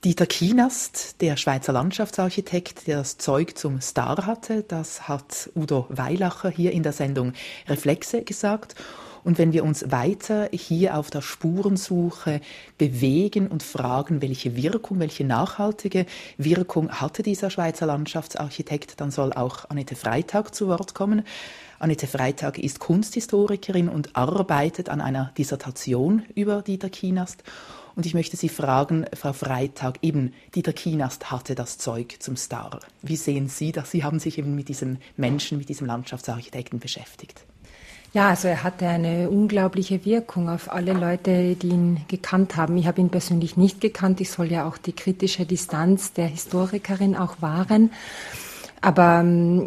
Dieter Kienast, der Schweizer Landschaftsarchitekt, der das Zeug zum Star hatte, das hat Udo Weilacher hier in der Sendung Reflexe gesagt. Und wenn wir uns weiter hier auf der Spurensuche bewegen und fragen, welche Wirkung, welche nachhaltige Wirkung hatte dieser Schweizer Landschaftsarchitekt, dann soll auch Annette Freitag zu Wort kommen. Annette Freitag ist Kunsthistorikerin und arbeitet an einer Dissertation über Dieter Kienast. Und ich möchte Sie fragen, Frau Freitag, eben Dieter Kienast hatte das Zeug zum Star. Wie sehen Sie das? Sie haben sich eben mit diesem Menschen, mit diesem Landschaftsarchitekten beschäftigt. Ja, also er hatte eine unglaubliche Wirkung auf alle Leute, die ihn gekannt haben. Ich habe ihn persönlich nicht gekannt. Ich soll ja auch die kritische Distanz der Historikerin auch wahren. Aber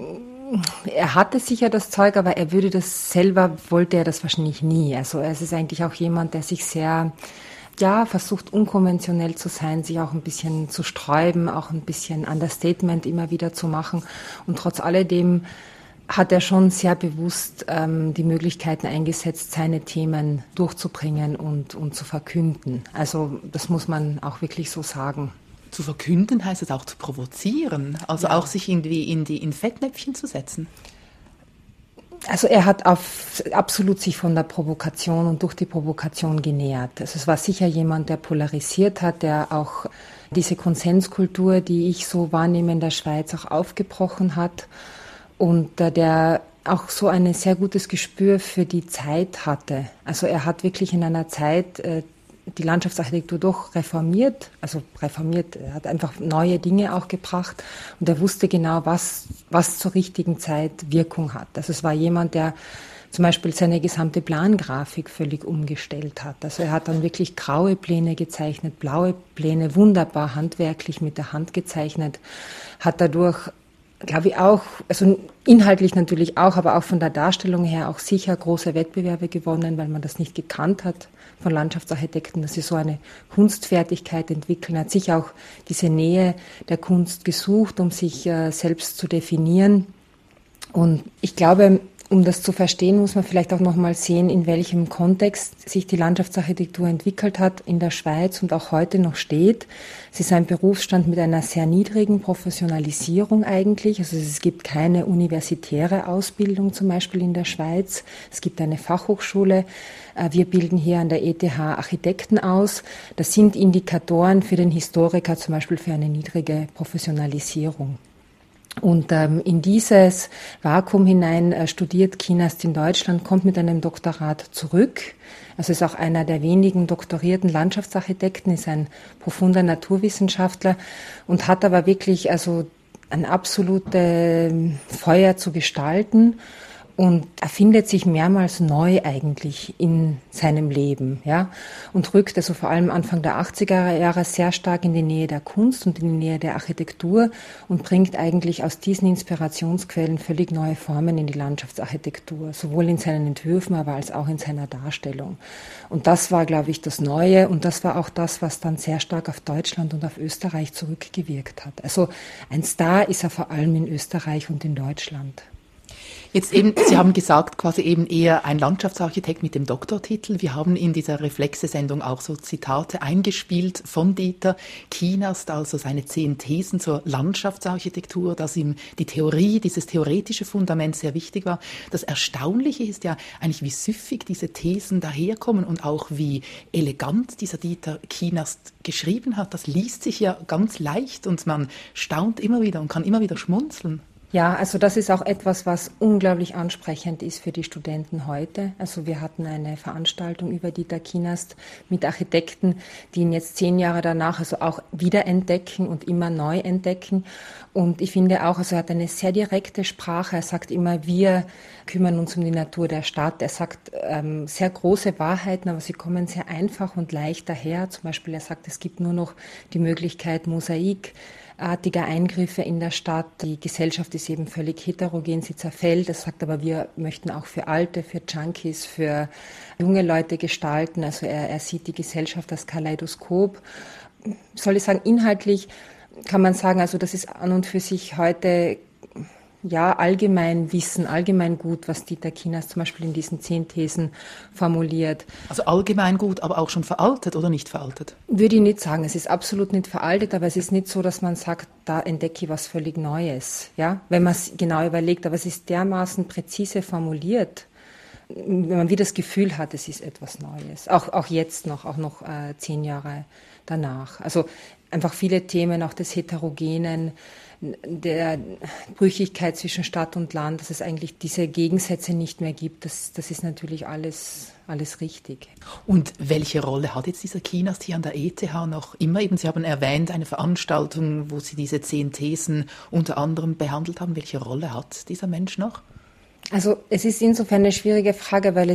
er hatte sicher das Zeug, aber er würde das selber, wollte er das wahrscheinlich nie. Also es ist eigentlich auch jemand, der sich sehr, versucht unkonventionell zu sein, sich auch ein bisschen zu sträuben, auch ein bisschen Understatement immer wieder zu machen. Und trotz alledem hat er schon sehr bewusst die Möglichkeiten eingesetzt, seine Themen durchzubringen und zu verkünden. Also das muss man auch wirklich so sagen. Zu verkünden heißt es auch zu provozieren, also auch sich irgendwie in Fettnäpfchen zu setzen. Also er hat absolut sich von der Provokation und durch die Provokation genährt. Also es war sicher jemand, der polarisiert hat, der auch diese Konsenskultur, die ich so wahrnehme in der Schweiz, auch aufgebrochen hat. Und der auch so ein sehr gutes Gespür für die Zeit hatte. Also er hat wirklich in einer Zeit die Landschaftsarchitektur doch reformiert, er hat einfach neue Dinge auch gebracht und er wusste genau, was zur richtigen Zeit Wirkung hat. Also es war jemand, der zum Beispiel seine gesamte Plangrafik völlig umgestellt hat. Also er hat dann wirklich graue Pläne gezeichnet, blaue Pläne, wunderbar handwerklich mit der Hand gezeichnet, hat dadurch, glaube ich, auch, also inhaltlich natürlich auch, aber auch von der Darstellung her auch sicher große Wettbewerbe gewonnen, weil man das nicht gekannt hat von Landschaftsarchitekten, dass sie so eine Kunstfertigkeit entwickeln, hat sich auch diese Nähe der Kunst gesucht, um sich selbst zu definieren. Und ich glaube, um das zu verstehen, muss man vielleicht auch nochmal sehen, in welchem Kontext sich die Landschaftsarchitektur entwickelt hat in der Schweiz und auch heute noch steht. Es ist ein Berufsstand mit einer sehr niedrigen Professionalisierung eigentlich. Also es gibt keine universitäre Ausbildung zum Beispiel in der Schweiz. Es gibt eine Fachhochschule. Wir bilden hier an der ETH Architekten aus. Das sind Indikatoren für den Historiker, zum Beispiel für eine niedrige Professionalisierung. Und in dieses Vakuum hinein studiert Kienast in Deutschland, kommt mit einem Doktorat zurück. Also ist auch einer der wenigen doktorierten Landschaftsarchitekten, ist ein profunder Naturwissenschaftler und hat aber wirklich also ein absolutes Feuer zu gestalten. Und er findet sich mehrmals neu eigentlich in seinem Leben, ja, und rückt also vor allem Anfang der 80er Jahre sehr stark in die Nähe der Kunst und in die Nähe der Architektur und bringt eigentlich aus diesen Inspirationsquellen völlig neue Formen in die Landschaftsarchitektur, sowohl in seinen Entwürfen, aber als auch in seiner Darstellung. Und das war, glaube ich, das Neue und das war auch das, was dann sehr stark auf Deutschland und auf Österreich zurückgewirkt hat. Also ein Star ist er vor allem in Österreich und in Deutschland. Jetzt eben, Sie haben gesagt, quasi eben eher ein Landschaftsarchitekt mit dem Doktortitel. Wir haben in dieser Reflexe-Sendung auch so Zitate eingespielt von Dieter Kienast, also seine 10 Thesen zur Landschaftsarchitektur, dass ihm die Theorie, dieses theoretische Fundament sehr wichtig war. Das Erstaunliche ist ja eigentlich, wie süffig diese Thesen daherkommen und auch wie elegant dieser Dieter Kienast geschrieben hat. Das liest sich ja ganz leicht und man staunt immer wieder und kann immer wieder schmunzeln. Ja, also das ist auch etwas, was unglaublich ansprechend ist für die Studenten heute. Also wir hatten eine Veranstaltung über Dieter Kienast mit Architekten, die ihn jetzt 10 Jahre danach also auch wiederentdecken und immer neu entdecken. Und ich finde auch, also er hat eine sehr direkte Sprache. Er sagt immer, wir kümmern uns um die Natur der Stadt. Er sagt sehr große Wahrheiten, aber sie kommen sehr einfach und leicht daher. Zum Beispiel, er sagt, es gibt nur noch die Möglichkeit, mosaikartiger Eingriffe in der Stadt. Die Gesellschaft ist eben völlig heterogen, sie zerfällt. Das sagt aber, wir möchten auch für Alte, für Junkies, für junge Leute gestalten. Also er sieht die Gesellschaft als Kaleidoskop. Soll ich sagen, inhaltlich kann man sagen, also das ist an und für sich heute Allgemeinwissen, Allgemeingut, was Dieter Kienast zum Beispiel in diesen 10 Thesen formuliert. Also Allgemeingut, aber auch schon veraltet oder nicht veraltet? Würde ich nicht sagen. Es ist absolut nicht veraltet, aber es ist nicht so, dass man sagt, da entdecke ich was völlig Neues. Ja? Wenn man es genau überlegt, aber es ist dermaßen präzise formuliert, wenn man wieder das Gefühl hat, es ist etwas Neues. Auch jetzt noch, 10 Jahre danach. Also einfach viele Themen, auch des Heterogenen, der Brüchigkeit zwischen Stadt und Land, dass es eigentlich diese Gegensätze nicht mehr gibt, das ist natürlich alles richtig. Und welche Rolle hat jetzt dieser Kienast hier an der ETH noch immer? Eben, Sie haben erwähnt, eine Veranstaltung, wo Sie diese 10 Thesen unter anderem behandelt haben. Welche Rolle hat dieser Mensch noch? Also es ist insofern eine schwierige Frage, weil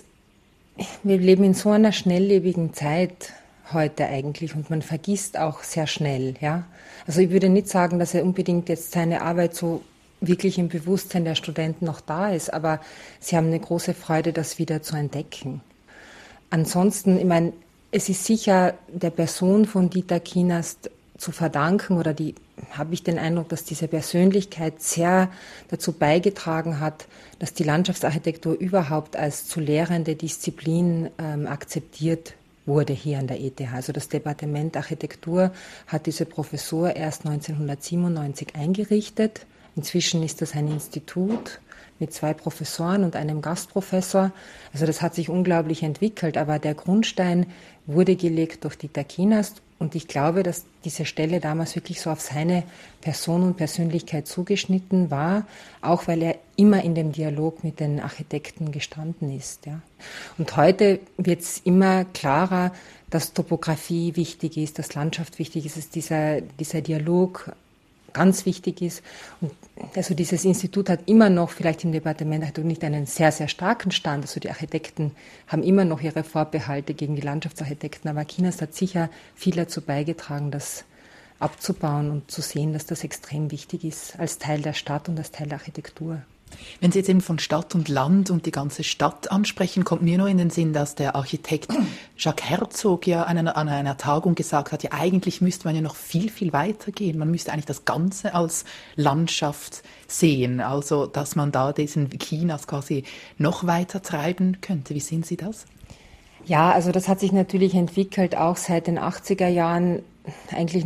wir leben in so einer schnelllebigen Zeit heute eigentlich und man vergisst auch sehr schnell, ja. Also ich würde nicht sagen, dass er unbedingt jetzt seine Arbeit so wirklich im Bewusstsein der Studenten noch da ist, aber sie haben eine große Freude, das wieder zu entdecken. Ansonsten, ich meine, es ist sicher der Person von Dieter Kienast zu verdanken habe ich den Eindruck, dass diese Persönlichkeit sehr dazu beigetragen hat, dass die Landschaftsarchitektur überhaupt als zu lehrende Disziplin akzeptiert wurde hier an der ETH. Also das Departement Architektur hat diese Professur erst 1997 eingerichtet. Inzwischen ist das ein Institut mit 2 Professoren und einem Gastprofessor. Also das hat sich unglaublich entwickelt, aber der Grundstein wurde gelegt durch Dieter Kienast und ich glaube, dass diese Stelle damals wirklich so auf seine Person und Persönlichkeit zugeschnitten war, auch weil er immer in dem Dialog mit den Architekten gestanden ist. Ja. Und heute wird es immer klarer, dass Topographie wichtig ist, dass Landschaft wichtig ist, dass dieser Dialog ganz wichtig ist. Und also dieses Institut hat immer noch, vielleicht im Departement Architektur, nicht einen sehr, sehr starken Stand. Also die Architekten haben immer noch ihre Vorbehalte gegen die Landschaftsarchitekten. Aber Kienast hat sicher viel dazu beigetragen, das abzubauen und zu sehen, dass das extrem wichtig ist als Teil der Stadt und als Teil der Architektur. Wenn Sie jetzt eben von Stadt und Land und die ganze Stadt ansprechen, kommt mir nur in den Sinn, dass der Architekt Jacques Herzog ja an einer Tagung gesagt hat, ja eigentlich müsste man ja noch viel, viel weiter gehen. Man müsste eigentlich das Ganze als Landschaft sehen, also dass man da diesen Kienast quasi noch weiter treiben könnte. Wie sehen Sie das? Ja, also das hat sich natürlich entwickelt, auch seit den 80er Jahren. Eigentlich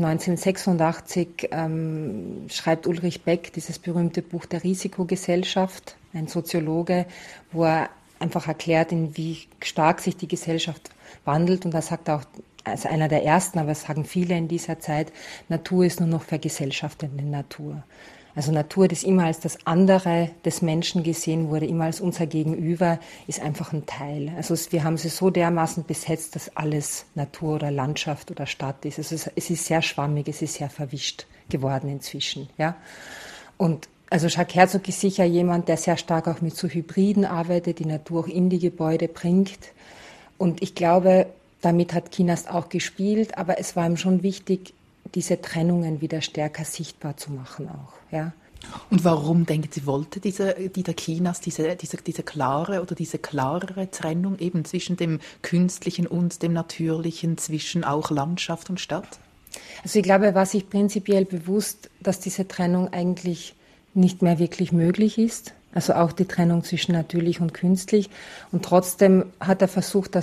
1986 schreibt Ulrich Beck dieses berühmte Buch der Risikogesellschaft, ein Soziologe, wo er einfach erklärt, in wie stark sich die Gesellschaft wandelt. Und da sagt er auch, als einer der ersten, aber es sagen viele in dieser Zeit, Natur ist nur noch vergesellschaftende Natur. Also Natur, das immer als das andere des Menschen gesehen wurde, immer als unser Gegenüber, ist einfach ein Teil. Also wir haben sie so dermaßen besetzt, dass alles Natur oder Landschaft oder Stadt ist. Also es ist sehr schwammig, es ist sehr verwischt geworden inzwischen. Ja? Und also Jacques Herzog ist sicher jemand, der sehr stark auch mit so Hybriden arbeitet, die Natur auch in die Gebäude bringt. Und ich glaube, damit hat Kienast auch gespielt, aber es war ihm schon wichtig, diese Trennungen wieder stärker sichtbar zu machen auch, ja. Und warum, denken Sie, wollte Dieter Kienast diese klare oder diese klarere Trennung eben zwischen dem Künstlichen und dem Natürlichen, zwischen auch Landschaft und Stadt? Also ich glaube, er war sich prinzipiell bewusst, dass diese Trennung eigentlich nicht mehr wirklich möglich ist. Also auch die Trennung zwischen natürlich und künstlich. Und trotzdem hat er versucht,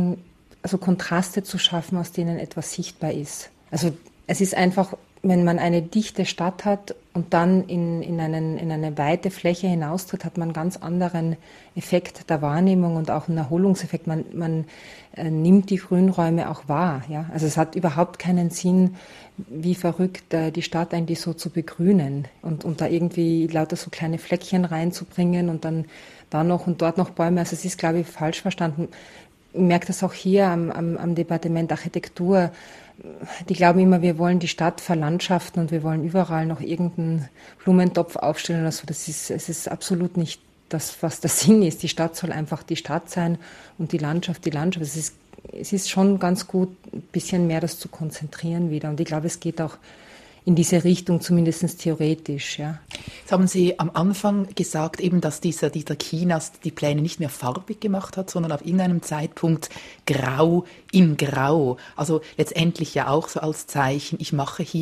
Kontraste zu schaffen, aus denen etwas sichtbar ist. Also es ist einfach, wenn man eine dichte Stadt hat und dann in eine weite Fläche hinaustritt, hat man einen ganz anderen Effekt der Wahrnehmung und auch einen Erholungseffekt. Man nimmt die Grünräume auch wahr. Ja? Also es hat überhaupt keinen Sinn, wie verrückt die Stadt eigentlich so zu begrünen und da irgendwie lauter so kleine Fleckchen reinzubringen und dann da noch und dort noch Bäume. Also es ist, glaube ich, falsch verstanden. Ich merke das auch hier am Departement Architektur. Die glauben immer, wir wollen die Stadt verlandschaften und wir wollen überall noch irgendeinen Blumentopf aufstellen oder so. Es ist absolut nicht das, was der Sinn ist. Die Stadt soll einfach die Stadt sein und die Landschaft die Landschaft. Es ist schon ganz gut, ein bisschen mehr das zu konzentrieren wieder. Und ich glaube, es geht auch in diese Richtung, zumindest theoretisch, ja. Jetzt haben Sie am Anfang gesagt, eben, dass dieser Kinas die Pläne nicht mehr farbig gemacht hat, sondern ab irgendeinem Zeitpunkt grau in grau. Also letztendlich ja auch so als Zeichen, ich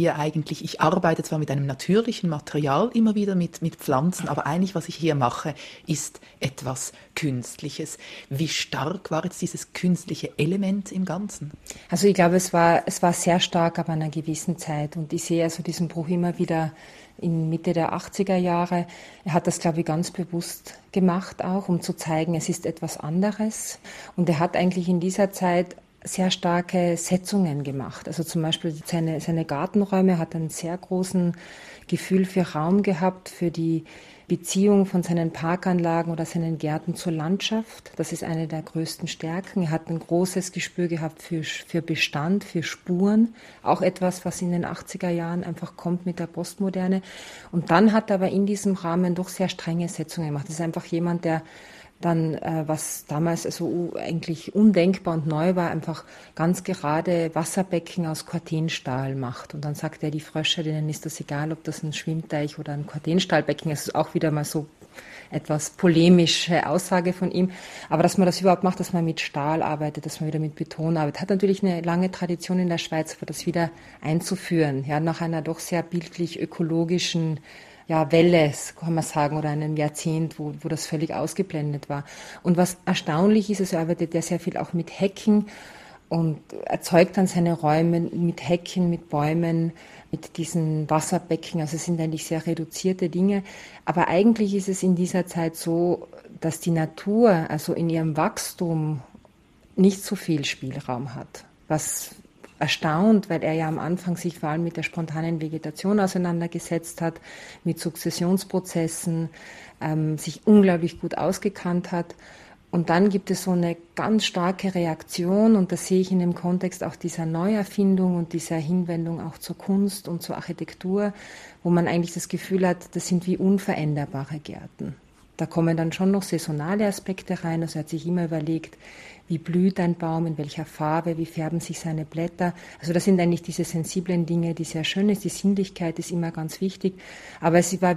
arbeite zwar mit einem natürlichen Material immer wieder mit Pflanzen, aber eigentlich, was ich hier mache, ist etwas Künstliches. Wie stark war jetzt dieses künstliche Element im Ganzen? Also ich glaube, es war sehr stark ab einer gewissen Zeit und ich sehe also diesen Bruch immer wieder in Mitte der 80er Jahre. Er hat das, glaube ich, ganz bewusst gemacht auch, um zu zeigen, es ist etwas anderes. Und er hat eigentlich in dieser Zeit sehr starke Setzungen gemacht. Also zum Beispiel seine Gartenräume hat einen sehr großen Gefühl für Raum gehabt, für die Beziehung von seinen Parkanlagen oder seinen Gärten zur Landschaft. Das ist eine der größten Stärken. Er hat ein großes Gespür gehabt für Bestand, für Spuren. Auch etwas, was in den 80er Jahren einfach kommt mit der Postmoderne. Und dann hat er aber in diesem Rahmen doch sehr strenge Setzungen gemacht. Das ist einfach jemand, der dann, was damals also eigentlich undenkbar und neu war, einfach ganz gerade Wasserbecken aus Cortenstahl macht. Und dann sagt er, die Frösche, denen ist das egal, ob das ein Schwimmteich oder ein Cortenstahlbecken ist. Das ist auch wieder mal so etwas polemische Aussage von ihm. Aber dass man das überhaupt macht, dass man mit Stahl arbeitet, dass man wieder mit Beton arbeitet, hat natürlich eine lange Tradition in der Schweiz, das wieder einzuführen. Ja, nach einer doch sehr bildlich ökologischen Welle, kann man sagen, oder einem Jahrzehnt, wo das völlig ausgeblendet war. Und was erstaunlich ist, er arbeitet ja sehr viel auch mit Hecken und erzeugt dann seine Räume mit Hecken, mit Bäumen, mit diesen Wasserbecken. Also es sind eigentlich sehr reduzierte Dinge. Aber eigentlich ist es in dieser Zeit so, dass die Natur, also in ihrem Wachstum, nicht so viel Spielraum hat. Was erstaunt, weil er ja am Anfang sich vor allem mit der spontanen Vegetation auseinandergesetzt hat, mit Sukzessionsprozessen, sich unglaublich gut ausgekannt hat. Und dann gibt es so eine ganz starke Reaktion, und das sehe ich in dem Kontext auch dieser Neuerfindung und dieser Hinwendung auch zur Kunst und zur Architektur, wo man eigentlich das Gefühl hat, das sind wie unveränderbare Gärten. Da kommen dann schon noch saisonale Aspekte rein. Also er hat sich immer überlegt, wie blüht ein Baum, in welcher Farbe, wie färben sich seine Blätter. Also das sind eigentlich diese sensiblen Dinge, die sehr schön ist. Die Sinnlichkeit ist immer ganz wichtig. Aber es war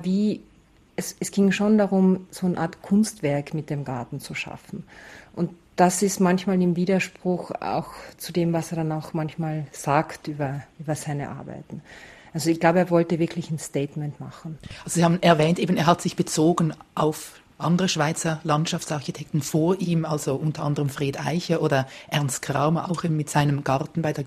es ging schon darum, so eine Art Kunstwerk mit dem Garten zu schaffen. Und das ist manchmal im Widerspruch auch zu dem, was er dann auch manchmal sagt über seine Arbeiten. Also ich glaube, er wollte wirklich ein Statement machen. Also Sie haben erwähnt, eben er hat sich bezogen auf andere Schweizer Landschaftsarchitekten vor ihm, also unter anderem Fred Eicher oder Ernst Kraumer, auch mit seinem Garten bei der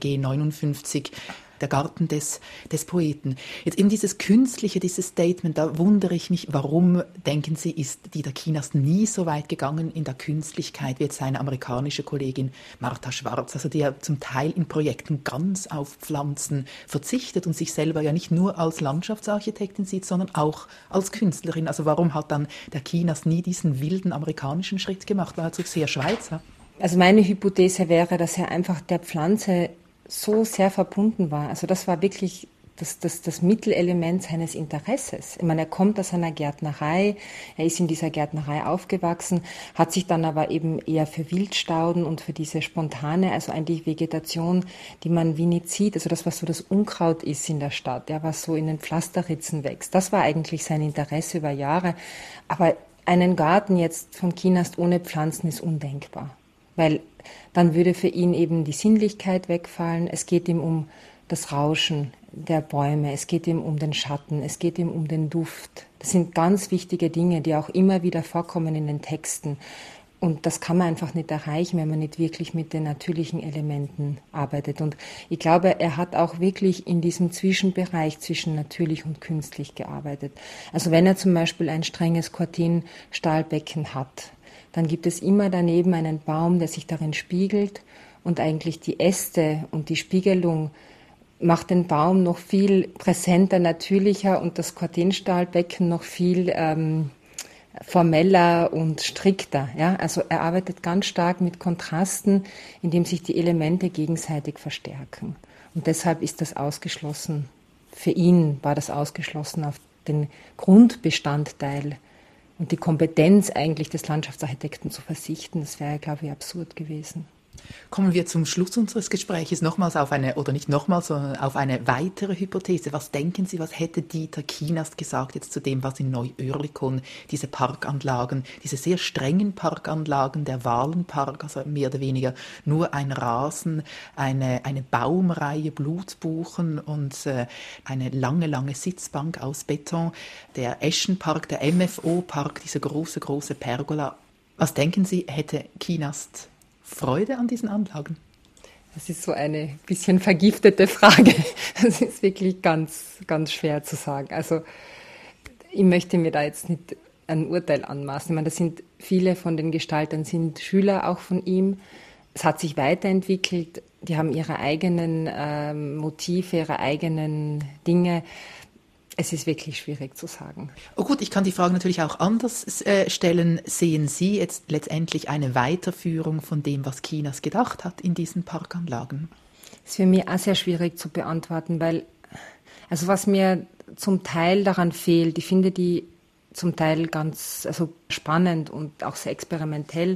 G59, der Garten des Poeten. Jetzt eben dieses Künstliche, dieses Statement, da wundere ich mich, warum, denken Sie, ist Dieter Kinas nie so weit gegangen in der Künstlichkeit wie jetzt seine amerikanische Kollegin Martha Schwarz, also die ja zum Teil in Projekten ganz auf Pflanzen verzichtet und sich selber ja nicht nur als Landschaftsarchitektin sieht, sondern auch als Künstlerin. Also warum hat dann der Kinas nie diesen wilden amerikanischen Schritt gemacht? War er zu sehr Schweizer? Also meine Hypothese wäre, dass er einfach der Pflanze so sehr verbunden war. Also das war wirklich das Mittelelement seines Interesses. Ich meine, er kommt aus einer Gärtnerei, er ist in dieser Gärtnerei aufgewachsen, hat sich dann aber eben eher für Wildstauden und für diese spontane, also eigentlich Vegetation, die man wie nicht sieht, also das, was so das Unkraut ist in der Stadt, ja, was so in den Pflasterritzen wächst. Das war eigentlich sein Interesse über Jahre. Aber einen Garten jetzt von Kinas ohne Pflanzen ist undenkbar. Weil dann würde für ihn eben die Sinnlichkeit wegfallen. Es geht ihm um das Rauschen der Bäume, es geht ihm um den Schatten, es geht ihm um den Duft. Das sind ganz wichtige Dinge, die auch immer wieder vorkommen in den Texten. Und das kann man einfach nicht erreichen, wenn man nicht wirklich mit den natürlichen Elementen arbeitet. Und ich glaube, er hat auch wirklich in diesem Zwischenbereich zwischen natürlich und künstlich gearbeitet. Also wenn er zum Beispiel ein strenges Cortenstahlbecken hat, dann gibt es immer daneben einen Baum, der sich darin spiegelt, und eigentlich die Äste und die Spiegelung macht den Baum noch viel präsenter, natürlicher und das Cortenstahlbecken noch viel formeller und strikter. Ja? Also er arbeitet ganz stark mit Kontrasten, indem sich die Elemente gegenseitig verstärken. Und deshalb ist das ausgeschlossen. Für ihn war das ausgeschlossen, auf den Grundbestandteil und die Kompetenz eigentlich des Landschaftsarchitekten zu verzichten. Das wäre, glaube ich, absurd gewesen. Kommen wir zum Schluss unseres Gespräches nochmals auf eine, oder nicht nochmals, sondern auf eine weitere Hypothese. Was denken Sie, was hätte Dieter Kienast gesagt jetzt zu dem, was in Neu-Oerlikon, diese Parkanlagen, diese sehr strengen Parkanlagen, der Walenpark, also mehr oder weniger nur ein Rasen, eine Baumreihe, Blutbuchen und eine lange Sitzbank aus Beton, der Eschenpark, der MFO-Park, diese große Pergola. Was denken Sie, hätte Kienast Freude an diesen Anlagen? Das ist so eine bisschen vergiftete Frage. Das ist wirklich ganz schwer zu sagen. Also ich möchte mir da jetzt nicht ein Urteil anmaßen. Ich meine, das sind viele von den Gestaltern, sind Schüler auch von ihm. Es hat sich weiterentwickelt. Die haben ihre eigenen Motive, ihre eigenen Dinge. Es ist wirklich schwierig zu sagen. Oh gut, ich kann die Frage natürlich auch anders stellen. Sehen Sie jetzt letztendlich eine Weiterführung von dem, was Kienast gedacht hat in diesen Parkanlagen? Das ist für mich auch sehr schwierig zu beantworten, weil, also was mir zum Teil daran fehlt, ich finde die zum Teil ganz spannend und auch sehr experimentell,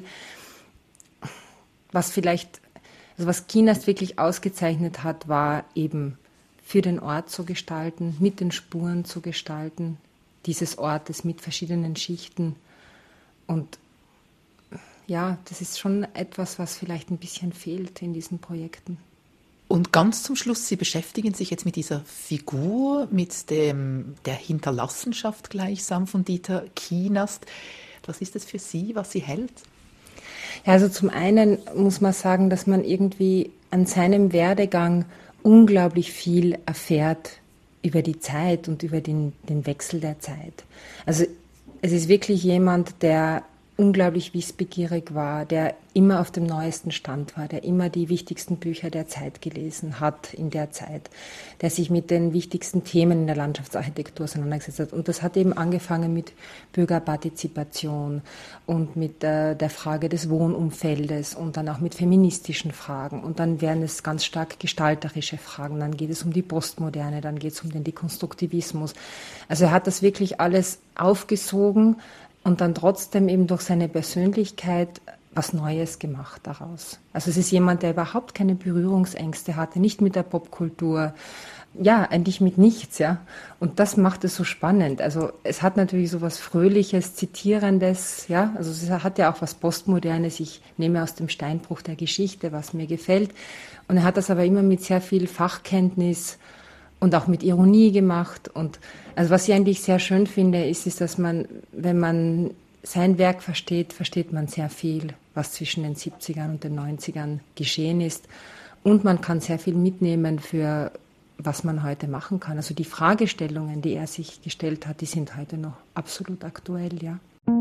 was Kienast wirklich ausgezeichnet hat, war eben für den Ort zu gestalten, mit den Spuren zu gestalten, dieses Ortes mit verschiedenen Schichten. Und ja, das ist schon etwas, was vielleicht ein bisschen fehlt in diesen Projekten. Und ganz zum Schluss, Sie beschäftigen sich jetzt mit dieser Figur, mit der Hinterlassenschaft gleichsam von Dieter Kienast. Was ist das für Sie, was Sie hält? Ja, also zum einen muss man sagen, dass man irgendwie an seinem Werdegang unglaublich viel erfährt über die Zeit und über den Wechsel der Zeit. Also es ist wirklich jemand, der unglaublich wissbegierig war, der immer auf dem neuesten Stand war, der immer die wichtigsten Bücher der Zeit gelesen hat in der Zeit, der sich mit den wichtigsten Themen in der Landschaftsarchitektur auseinandergesetzt hat. Und das hat eben angefangen mit Bürgerpartizipation und mit der Frage des Wohnumfeldes und dann auch mit feministischen Fragen. Und dann werden es ganz stark gestalterische Fragen. Dann geht es um die Postmoderne, dann geht es um den Dekonstruktivismus. Also er hat das wirklich alles aufgesogen und dann trotzdem eben durch seine Persönlichkeit was Neues gemacht daraus. Also es ist jemand, der überhaupt keine Berührungsängste hatte, nicht mit der Popkultur, ja, eigentlich mit nichts, ja. Und das macht es so spannend. Also es hat natürlich so was Fröhliches, Zitierendes, ja. Also es hat ja auch was Postmodernes. Ich nehme aus dem Steinbruch der Geschichte, was mir gefällt. Und er hat das aber immer mit sehr viel Fachkenntnis und auch mit Ironie gemacht. Und also was ich eigentlich sehr schön finde, ist, dass man, wenn man sein Werk versteht, versteht man sehr viel, was zwischen den 70ern und den 90ern geschehen ist. Und man kann sehr viel mitnehmen für was man heute machen kann. Also die Fragestellungen, die er sich gestellt hat, die sind heute noch absolut aktuell, ja.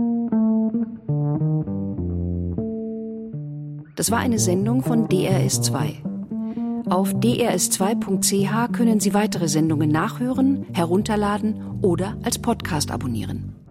Das war eine Sendung von DRS2. Auf drs2.ch können Sie weitere Sendungen nachhören, herunterladen oder als Podcast abonnieren.